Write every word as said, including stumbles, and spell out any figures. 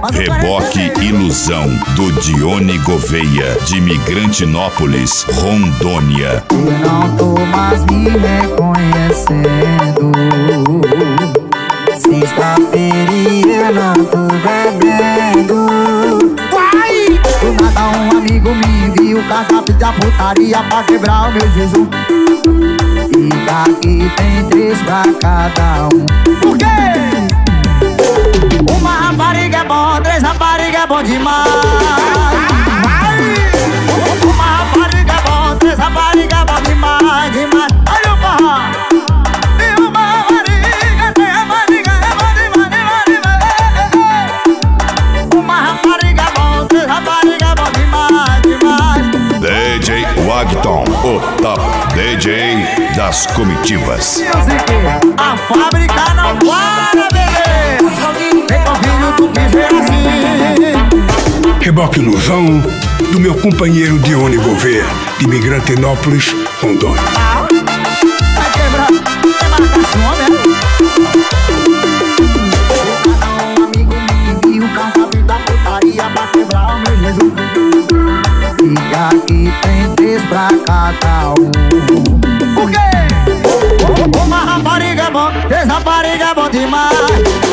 Reboque Ilusão, do Dione Gouveia, de Imigrantinópolis, Rondônia. Eu não tô mais me reconhecendo. Sexta-feira e eu não tô bebendo. Vai! Do nada um amigo me envia o cardápio da putaria pra quebrar o meu jejum. E aqui tem três pra cada um. Por quê? Uma rapariga é bom, três rapariga é bom demais. Uma rapariga é bom, três rapariga é bom demais, demais. Olha o forró. E uma rapariga, três rapariga é bom demais, demais, demais. Uma rapariga é bom, três rapariga é bom demais, demais. D J Wagton, o top D J das comitivas. A fábrica não para, bebê. Vem com o filho do piseiro assim. Reboque Ilusão, do meu companheiro Dione Gouveia, de Imigrantinópolis, Rondônia. Vai quebrar, tem marcação, né? Um amigo me envia o cardápio da putaria pra quebrar o meu Jesus. E aqui tem três pra cada um. Por quê? Uma rapariga é bom, três rapariga é bom demais.